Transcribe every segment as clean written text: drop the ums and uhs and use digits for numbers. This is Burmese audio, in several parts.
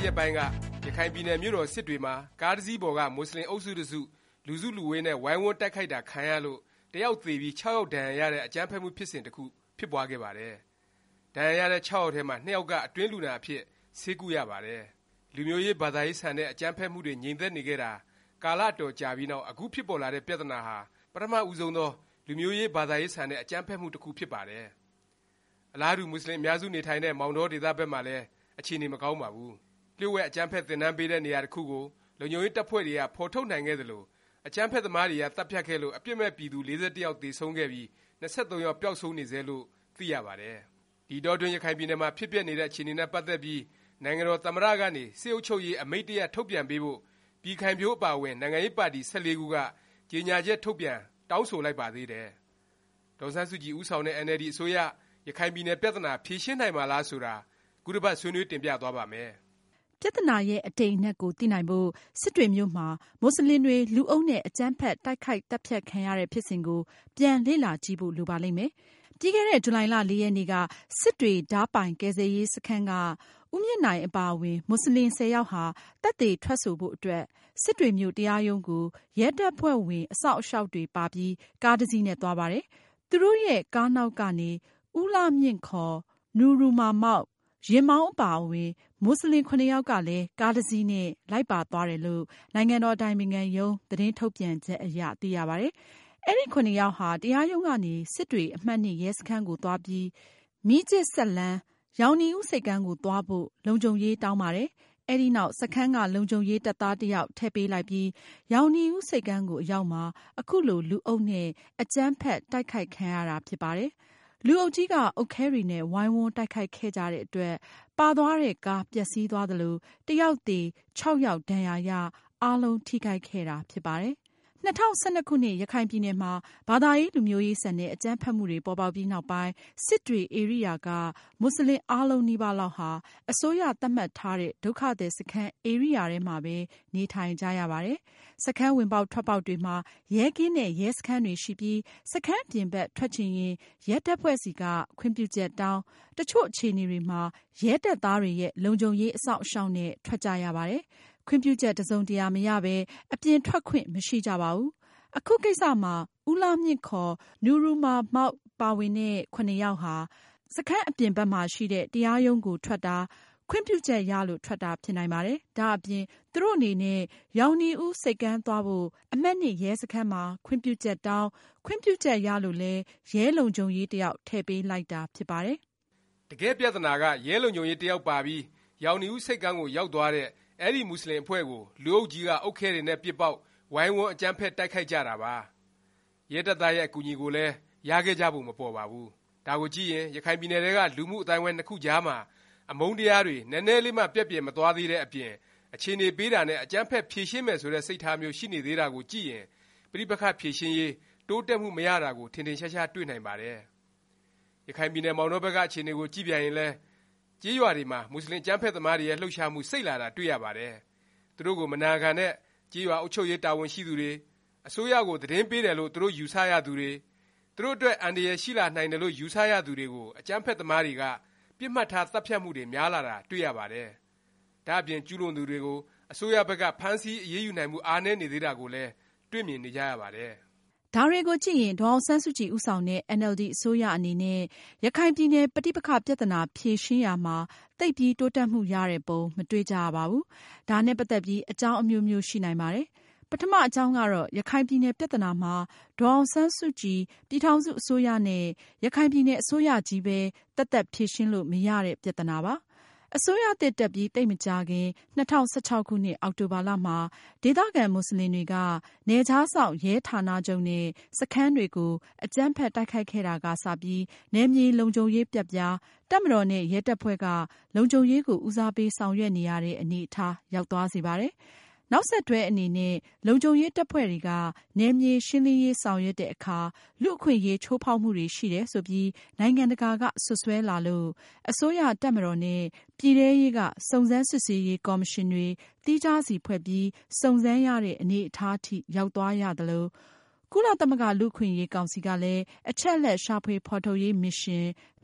ရက်ပိုင်းကရခိုင်ပြည်နယ်မြို့တော်စစ်တွေမှာကားတစ်စီးပေါ်ကမွတ်စလင်အုပ်စုတစ်စုလူစုလူဝေးနဲ့ဝိုင်းဝန်းတိုက်ခိုက်တာခံရလို့တစ်ယောက်သေပြီး6ယောက်ဒဏ်ရာရတဲ့အကြမ်းဖက်မှုဖြစ်စဉ်တစ်ခုဖြစ်ပွားခဲ့ပါတယ်။ဒဏ်ရာရတဲ့6ယောက်ထဲမှာ2ယောက်ကအတွင်းလူနာအဖြစ်ဆေးကုရပါတယ်။လူမျိုးရေးဘာသာရေးဆန်တဲ့အကြမ်းဖက်မှုတွေငြိမ်သက်နေခဲ့တာကာလတော်ကြာပြီးနောက်အခုဖြစ်ပေါ်လာတဲ့ပြဿနာဟာပထမဦးဆုံးသောလူမျိုးရေးဘာသာရေးဆန်တဲ့အကြမ်းဖက်မှုတစ်ခုဖြစ်ပါတယ်။အလားတူမွတ်စလင်အများစုနေထိုင်တဲ့မောင်တောဒေသဘက်မှာလည်းအခြေအနေမကောင်းပါဘူး။လျှို့ဝှက်အကြမ်းဖက်သင်တန်းပေးတဲ့နေရာတစ်ခုကိုလုံခြုံရေးတပ်ဖွဲ့တွေကဖော်ထုတ်နိုင်ခဲ့သလိုအကြမ်းဖက်သမားတွေကတပ်ဖြတ်ခဲ့လို့အပြစ်မဲ့ပြည်သူ41ယောက်သေဆုံးခဲ့ပြီး23ယောက်ပျောက်ဆုံးနေစေလို့သိရပါတယ်။ဒီတော့တွင်ရခိုင်ပြည်နယ်မှာဖြစ်ပျက်နေတဲ့အခြေအနေနဲ့ပတ်သက်ပြီးနိုင်ငံတော်သမ္မတကနေစစ်အုပ်ချုပ်ရေးအမိန့်တရထုတ်ပြန်ပေးဖို့ပြည်ခိုင်ဖြိုးအပါအဝင်နိုင်ငံရေးပါတီ14ခုကကြေညာချက်ထုတ်ပြန်တောင်းဆိုလိုက်ပါသေးတယ်။ဒေါ်စန်းစုကြည်ဦးဆောင်တဲ့ NLD အစိုးရရခိုင်ပြည်နယ်ပြဿနာဖြေရှင်းနိုင်မှာလားဆိုတာခုတစ်ပတ်ဆွေးနွေးတင်ပြသွားပါမယ်။ပြဿနာရဲ့အတိမ်အနက်ကိုသိနိုင်ဖို့စစ်တွေမြို့မှာမွတ်စလင်တွေလူအုပ်နဲ့အကြမ်းဖက်တိုက်ခိုက်တပ်ဖြတ်ခံရတဲ့ဖြစ်စဉ်ကိုပြန်လေ့လာကြည့်ဖို့လိုပါလိမ့်မယ်။ပြီးခဲ့တဲ့ဇူလိုင်လ4ရက်နေ့ကစစ်တွေဓားပိုင်ကယ်ဆယ်ရေးစခန်းကဦးမြင့်နိုင်အပါအဝင်မွတ်စလင်10ယောက်ဟာတပ်တွေထွက်ဆိုဖို့အတွက်စစ်တွေမြို့တရားရုံးကိုရဲတပ်ဖွဲ့ဝင်အစောင့်အရှောက်တွေပါပြီးကားတစ်စီးနဲ့သွားပါတယ်။သူတို့ရဲ့ကားနောက်ကနေဦးလှမြင့်ခေါ်နူရူမာမောက်ရင်မောင်းအပါအဝင်မွတ်စလင်9ယောက်ကလည်းကားတစ်စီးနဲ့လိုက်ပါသွားတယ်လို့နိုင်ငံတော်အတိုင်ပင်ခံရုံးသတင်းထုတ်ပြန်ချက်အရသိရပါတယ်။အဲဒီ9ယောက်ဟာတရားရုံးကနေစစ်တွေအမှတ်2ရဲစခန်းကိုသွားပြီးမီးကျစ်ဆက်လန်းရောင်နီဦးစိတ်ကမ်းကိုသွားဖို့လုံခြုံရေးတောင်းပါတယ်။အဲဒီနောက်စခန်းကလုံခြုံရေးတပ်သားတစ်ယောက်ထည့်ပေးလိုက်ပြီးရောင်နီဦးစိတ်ကမ်းကိုအရောက်မှာအခုလိုလူအုပ်နဲ့အကြမ်းဖက်တိုက်ခိုက်ခံရတာဖြစ်ပါတယ်။လူအုပ်ကြီးကအုတ်ခဲတွေနဲ့ဝိုင်းဝန်းတိုက်ခိုက်ခဲ့ကြတဲ့အတွက်ပါသွားတဲ့ကားပျက်စီးသွားသလိုတစ်ယောက်သေ6ယောက်ဒဏ်ရာရအားလုံးထိခိုက်ခဲ့တာဖြစ်ပါတယ်။2012ခုနှစ်ရခိုင်ပြည်နယ်မှာဘာသာရေးလူမျိုးရေးဆန်တဲ့အကြမ်းဖက်မှုတွေပေါ်ပေါက်ပြီးနောက်ပိုင်းစစ်တွေဧရိယာကမွတ်စလင်အားလုံးနီးပါးလောက်ဟာအစိုးရသတ်မှတ်ထားတဲ့ဒုက္ခသည်စခန်းဧရိယာထဲမှာပဲနေထိုင်ကြရပါတယ်။စခန်းဝင်ပေါက်ထွက်ပေါက်တွေမှာရဲကင်းနဲ့ရဲစခန်းတွေရှိပြီးစခန်းပြင်ဘက်ထွက်ချင်ရင်ရဲတပ်ဖွဲ့စီကခွင့်ပြုချက်တောင်းတချို့အခြေအနေတွေမှာရဲတပ်သားတွေရဲ့လုံခြုံရေးအစောင့်အရှောက်နဲ့ထွက်ကြရပါတယ်။ခွင့်ပြုချက်တစ်စုံတရာမရဘဲအပြင်ထွက်ခွင့်မရှိကြပါဘူး။အခုကိစ္စမှာဦးလှမြင့်ခေါ်နူရူမာမောက်ပါဝင်တဲ့9ယောက်ဟာစခန်းအပြင်ဘက်မှာရှိတဲ့တရားရုံးကိုထွက်တာခွင့်ပြုချက်ရလို့ထွက်တာဖြစ်နိုင်ပါတယ်။ဒါအပြင်သူတို့အနေနဲ့ရောင်နီဦးစိတ်ကမ်းသွားဖို့အမှတ်2ရဲစခန်းမှာခွင့်ပြုချက်တောင်းခွင့်ပြုချက်ရလို့လဲရဲလုံခြုံရေးတစ်ယောက်ထည့်ပေးလိုက်တာဖြစ်ပါတယ်။တကယ်ပြဿနာကရဲလုံခြုံရေးတစ်ယောက်ပါပြီးရောင်နီဦးစိတ်ကမ်းကိုရောက်သွားတဲ့အဲ့ဒီမွတ်စလင်အဖွဲ့ကိုလူအုပ်ကြီးကအုတ်ခဲတွေနဲ့ပစ်ပေါက်ဝိုင်းဝန်းအကြမ်းဖက်တိုက်ခိုက်ကြတာပါရဲတပ်သားရဲ့အကူအညီကိုလည်းရခဲ့ကြဖို့မပေါ်ပါဘူးဒါကိုကြည့်ရင်ရခိုင်ပြည်နယ်ကလူမှုအတိုင်းအဝိုင်းနှစ်ခုကြားမှာအမုန်းတရားတွေနည်းနည်းလေးမှပြက်ပြယ်မသွားသေးတဲ့အပြင်အခြေအနေပေးတာနဲ့အကြမ်းဖက်ဖြေရှင်းမယ်ဆိုတဲ့စိတ်ထားမျိုးရှိနေသေးတာကိုကြည့်ရင်ပြိပခတ်ဖြေရှင်းရေးတိုးတက်မှုမရတာကိုထင်ထင်ရှားရှားတွေ့နိုင်ပါတယ်ရခိုင်ပြည်နယ်မောင်တောဘက်ကအခြေအနေကိုကြည့်ပြန်ရင်လဲကြေးရွာတွေမှာမွတ်စလင်ကျမ်းဖက်သမားတွေရဲ့လှုပ်ရှားမှုစိတ်လာတာတွေ့ရပါတယ်။သူတို့ကိုမနာခံတဲ့ကြေးရွာအုပ်ချုပ်ရေးတာဝန်ရှိသူတွေအစိုးရကိုသတင်းပေးတယ်လို့သူတို့ယူဆရသူတွေသူတို့အတွက်အန္တရာယ်ရှိလာနိုင်တယ်လို့ယူဆရသူတွေကိုအကျမ်းဖက်သမားတွေကပြစ်မှတ်ထားတပ်ဖြတ်မှုတွေများလာတာတွေ့ရပါတယ်။ဒါအပြင်ကျူးလွန်သူတွေကိုအစိုးရဘက်ကဖမ်းဆီးအရေးယူနိုင်မှုအားနည်းနေသေးတာကိုလည်းတွေ့မြင်နေကြရပါတယ်။ဒါတွေကိုကြည့်ရင်ဒေါ်အောင်ဆန်းစုကြည်ဦးဆောင်တဲ့ NLD အစိုးရအနေနဲ့ရခိုင်ပြည်နယ်ပဋိပက္ခပြဿနာဖြေရှင်းရာမှာသိပ်ပြီးတိုးတက်မှုရတဲ့ပုံမတွေ့ကြရပါဘူး။ဒါနဲ့ပတ်သက်ပြီးအကြောင်းအမျိုးမျိုးရှိနိုင်ပါတယ်။ပထမအကြောင်းကတော့ရခိုင်ပြည်နယ်ပြဿနာမှာဒေါ်အောင်ဆန်းစုကြည်ပြည်ထောင်စုအစိုးရနဲ့ရခိုင်ပြည်နယ်အစိုးရကြီးပဲသက်သက်ဖြေရှင်းလို့မရတဲ့ပြဿနာပါ။အစိုးရသစ်တက်ပြီးသိပ်မကြာခင်2016ခုနှစ်အောက်တိုဘာလမှာဒေသခံမွတ်စလင်တွေကနယ်ခြားစောင့်ရဲဌာနချုပ်နဲ့စခန်းတွေကိုအကြမ်းဖက်တိုက်ခိုက်ခဲ့တာကစပြီးနယ်မြေလုံခြုံရေးပြတ်ပြားတပ်မတော်နဲ့ရဲတပ်ဖွဲ့ကလုံခြုံရေးကိုဦးစားပေးဆောင်ရွက်နေရတဲ့အနေအထားရောက်သွားစေပါတယ်။နောက်ဆက်တွဲအနေနဲ့လုံခြုံရေးတပ်ဖွဲ့တွေကနယ်မြေရှင်းလင်းရေးဆောင်ရွက်တဲ့အခါလူ့အခွင့်အရေးချိုးဖောက်မှုတွေရှိတယ်ဆိုပြီးနိုင်ငံတကာကဆွဆွဲလာလို့အစိုးရတပ်မတော်နဲ့ပြည်ထဲရေးကစုံစမ်းစစ်ဆေးရေးကော်မရှင်တွေသီးခြားစီဖွဲ့ပြီးစုံစမ်းရတဲ့အနေအထားထိရောက်သွားရသလိုကုလသမဂ္ဂလူ့အခွင့်အရေးကောင်စီကလည်းအချက်အလက်ရှာဖွေဖော်ထုတ်ရေးမစ်ရှင်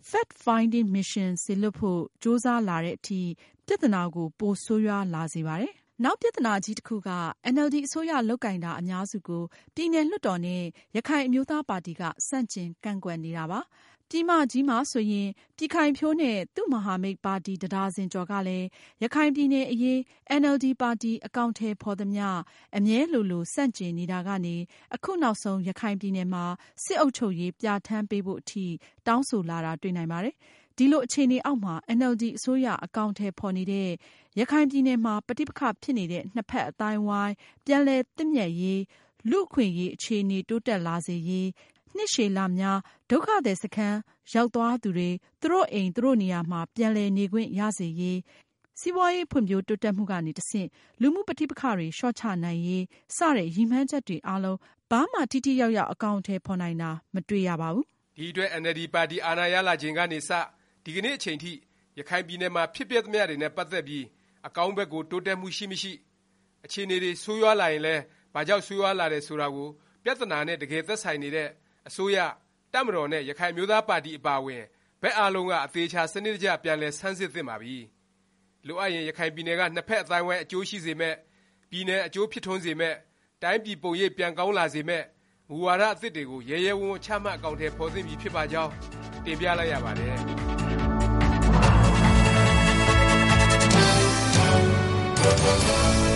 fact-finding mission စေလွှတ်ဖို့ကြိုးစားလာတဲ့အထိပြဿနာကိုပိုဆိုးရွားလာစေပါတယ်။နောက်ပြဿနာကြီးတစ်ခုက NLD အစိုးရလုပ်ကိုင်တာအများစုကိုပြည်နယ်လွှတ်တော်နဲ့ရခိုင်အမျိုးသားပါတီကဆန့်ကျင်ကန့်ကွက်နေတာပါ။ပြည်မကြီးမှာဆိုရင်ပြည်ခိုင်ဖြိုးနဲ့သူ့မဟာမိတ်ပါတီတစ်ဒါဇင်ကျော်ကလည်းရခိုင်ပြည်နယ်အရေး NLD ပါတီအကောင့်ထဲဖော်သမျှအမြဲလိုဆန့်ကျင်နေတာကနေအခုနောက်ဆုံးရခိုင်ပြည်နယ်မှာစစ်အုပ်ချုပ်ရေးပြဋ္ဌာန်းပေးဖို့အထိတောင်းဆိုလာတာတွေ့နိုင်ပါတယ်။ဒီလိုအခြေအနေအောက်မှာ NLD အစိုးရအကောင့်ထဲဖော်နေတဲ့ရခိုင်ပြည်နယ်မှာပဋိပက္ခဖြစ်နေတဲ့နှစ်ဖက်အတိုင်းဝိုင်းပြန်လည်သင့်မြတ်ရေးလူ့အခွင့်အရေးအခြေအနေတိုးတက်လာစေရေးနှစ်ရှည်လများဒုက္ခသည်စခန်းရောက်သွားသူတွေသူတို့အိမ်သူတို့နေရာမှာပြန်လည်နေခွင့်ရစေရေးစီးပွားရေးဖွံ့ဖြိုးတိုးတက်မှုကနေတဆင့်လူမှုပဋိပက္ခတွေလျှော့ချနိုင်ရေးစတဲ့ရည်မှန်းချက်တွေအားလုံးဘာမှထိထိရောက်ရောက်အကောင့်ထဲဖော်နိုင်တာမတွေ့ရပါဘူး။ဒီအတွက် NLD ပါတီအာဏာရလာခြင်းကနေစဒီကနေ့အချိန်ထိရခိုင်ပြည်နယ်မှာဖြစ်ပျက်သမျှတွေနဲ့ပတ်သက်ပြီးအကောင့်ဘက်ကိုတိုးတက်မှုရှိမရှိအခြေအနေတွေဆိုးရွားလာရင်လည်းဘာကြောင့်ဆိုးရွားလာတယ်ဆိုတာကိုပြဿနာနဲ့တကယ်သက်ဆိုင်နေတဲ့အစိုးရတပ်မတော်နဲ့ရခိုင်မျိုးသားပါတီအပါအဝင်ဘက်အားလုံးကအသေးချာစနစ်တကျပြန်လည်ဆန်းစစ်သင့်ပါပြီ။လိုအပ်ရင်ရခိုင်ပြည်နယ်ကနှစ်ဖက်အတိုင်းဝိုင်းအကျိုးရှိစေမဲ့ပြည်နယ်အကျိုးဖြစ်ထွန်းစေမဲ့တိုင်းပြည်ပုံရိပ်ပြန်ကောင်းလာစေမဲ့မူဝါဒအသစ်တွေကိုရဲရဲဝံ့ဝံ့ချမှတ်အကောင့်ထဲပေါ်သင့်ပြီဖြစ်ပါကြောင်းတင်ပြလိုက်ရပါတယ်။